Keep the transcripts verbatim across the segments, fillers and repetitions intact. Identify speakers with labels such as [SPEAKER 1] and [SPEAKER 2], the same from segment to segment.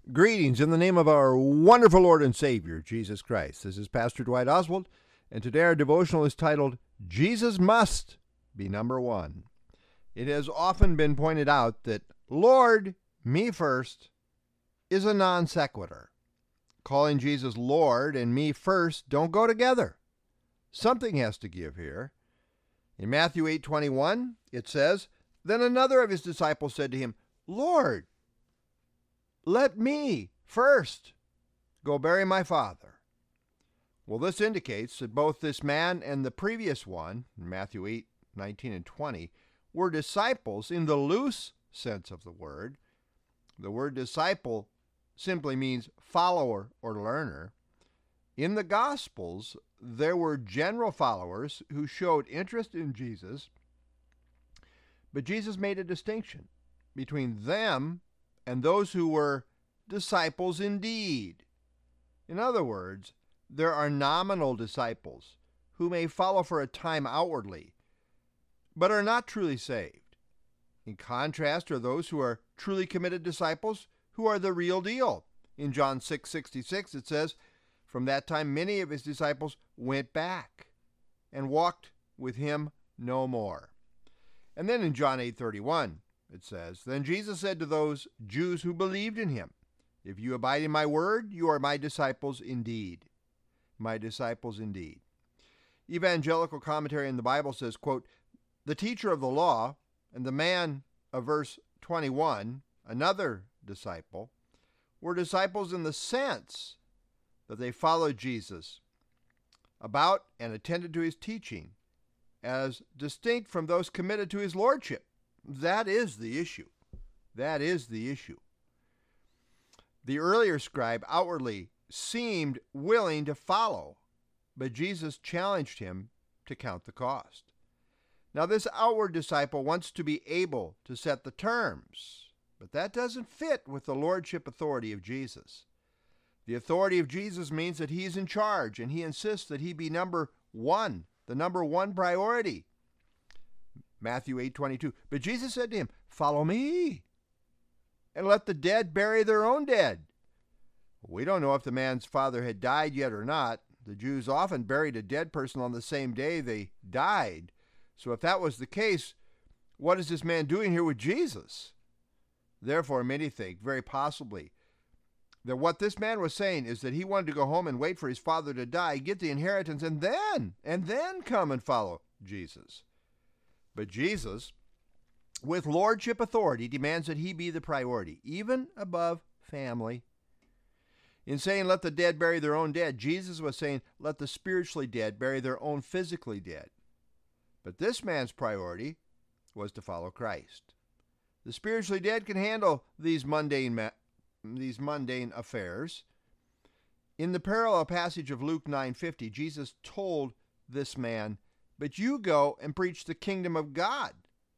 [SPEAKER 1] Greetings in the name of our wonderful Lord and Savior, Jesus Christ. This is Pastor Dwight Oswald, and today our devotional is titled, Jesus Must Be Number One. It has often been pointed out that Lord, me first, is a non sequitur. Calling Jesus Lord and me first don't go together. Something has to give here. In Matthew eight twenty-one, it says, Then another of his disciples said to him, Lord, let me first go bury my father. Well, this indicates that both this man and the previous one, Matthew eight nineteen and twenty, were disciples in the loose sense of the word. The word disciple simply means follower or learner. In the Gospels, there were general followers who showed interest in Jesus, but Jesus made a distinction between them and those who were disciples indeed. In other words, there are nominal disciples who may follow for a time outwardly, but are not truly saved. In contrast are those who are truly committed disciples who are the real deal. In John six sixty-six it says, From that time many of his disciples went back and walked with him no more. And then in John eight thirty-one, it says, Then Jesus said to those Jews who believed in him, If you abide in my word, you are my disciples indeed. My disciples indeed. Evangelical commentary in the Bible says, quote, The teacher of the law and the man of verse twenty-one, another disciple, were disciples in the sense that they followed Jesus about and attended to his teaching as distinct from those committed to his lordship. That is the issue. That is the issue. The earlier scribe outwardly seemed willing to follow, but Jesus challenged him to count the cost. Now, this outward disciple wants to be able to set the terms, but that doesn't fit with the lordship authority of Jesus. The authority of Jesus means that he's in charge, and he insists that he be number one, the number one priority. Matthew eight twenty-two. But Jesus said to him, Follow me, and let the dead bury their own dead. We don't know if the man's father had died yet or not. The Jews often buried a dead person on the same day they died. So if that was the case, what is this man doing here with Jesus? Therefore, many think, very possibly, that what this man was saying is that he wanted to go home and wait for his father to die, get the inheritance, and then, and then come and follow Jesus. But Jesus, with lordship authority, demands that he be the priority, even above family. In saying, let the dead bury their own dead, Jesus was saying, let the spiritually dead bury their own physically dead. But this man's priority was to follow Christ. The spiritually dead can handle these mundane, ma- these mundane affairs. In the parallel passage of Luke nine fifty, Jesus told this man, But you go and preach the kingdom of God.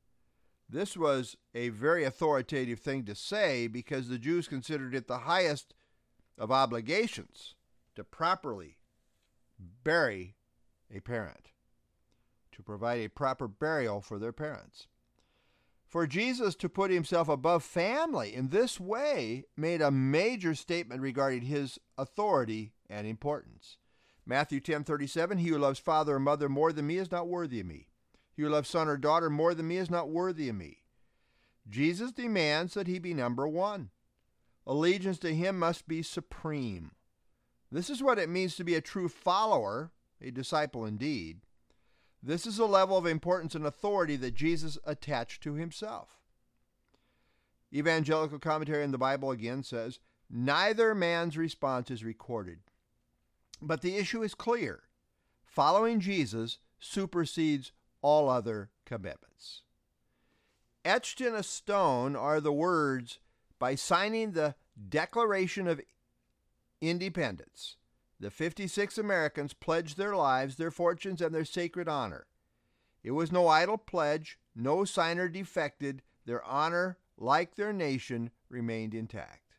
[SPEAKER 1] This was a very authoritative thing to say because the Jews considered it the highest of obligations to properly bury a parent, to provide a proper burial for their parents. For Jesus to put himself above family in this way made a major statement regarding his authority and importance. Matthew ten thirty-seven, He who loves father or mother more than me is not worthy of me. He who loves son or daughter more than me is not worthy of me. Jesus demands that he be number one. Allegiance to him must be supreme. This is what it means to be a true follower, a disciple indeed. This is a level of importance and authority that Jesus attached to himself. Evangelical commentary in the Bible again says, Neither man's response is recorded. But the issue is clear. Following Jesus supersedes all other commitments. Etched in a stone are the words, By signing the Declaration of Independence, the fifty-six Americans pledged their lives, their fortunes, and their sacred honor. It was no idle pledge, no signer defected, their honor, like their nation, remained intact.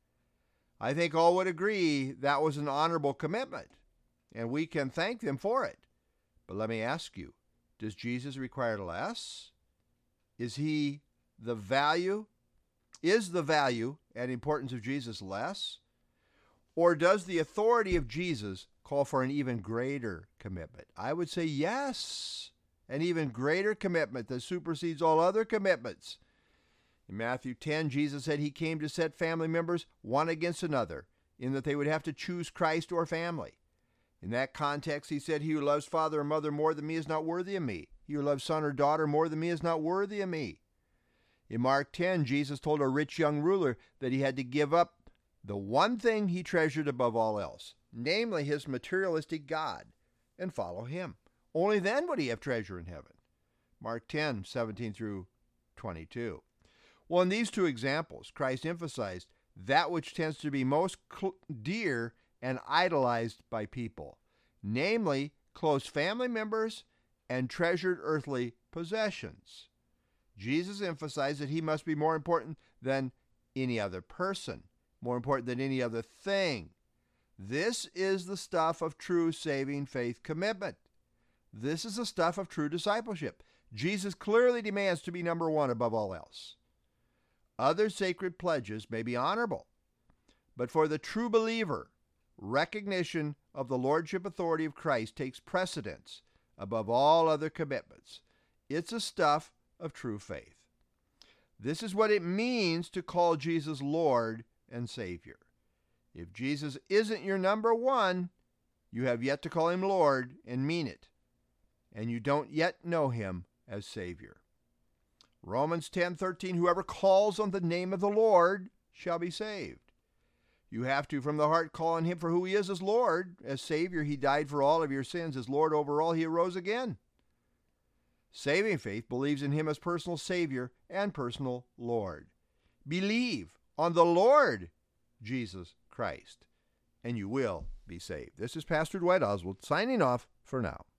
[SPEAKER 1] I think all would agree that was an honorable commitment, and we can thank them for it. But let me ask you, does Jesus require less? Is he the value Is the value and importance of Jesus less? Or does the authority of Jesus call for an even greater commitment? I would say yes, an even greater commitment that supersedes all other commitments. In Matthew ten, Jesus said he came to set family members one against another, in that they would have to choose Christ or family. In that context, he said, he who loves father or mother more than me is not worthy of me. He who loves son or daughter more than me is not worthy of me. In Mark ten, Jesus told a rich young ruler that he had to give up the one thing he treasured above all else, namely his materialistic God, and follow him. Only then would he have treasure in heaven. Mark ten, seventeen through twenty-two. Well, in these two examples, Christ emphasized that which tends to be most cl- dear and idolized by people, namely close family members and treasured earthly possessions. Jesus emphasized that he must be more important than any other person, more important than any other thing. This is the stuff of true saving faith commitment. This is the stuff of true discipleship. Jesus clearly demands to be number one above all else. Other sacred pledges may be honorable, but for the true believer, recognition of the lordship authority of Christ takes precedence above all other commitments. It's a stuff of true faith. This is what it means to call Jesus Lord and Savior. If Jesus isn't your number one, you have yet to call him Lord and mean it, and you don't yet know him as Savior. Romans ten thirteen, whoever calls on the name of the Lord shall be saved. You have to, from the heart, call on him for who he is as Lord. As Savior, he died for all of your sins. As Lord over all, he arose again. Saving faith believes in him as personal Savior and personal Lord. Believe on the Lord Jesus Christ, and you will be saved. This is Pastor Dwight Oswald signing off for now.